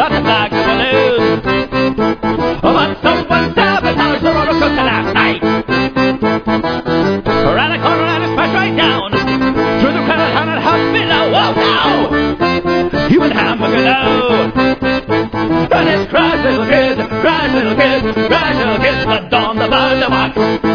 lots of bags of balloons. But someone sabotaged the roller coaster last night. Around the corner and it smashed right down through the crowded haunted house below. Oh no! You and hamburger low. And it's crash little kids, but on the bird to watch.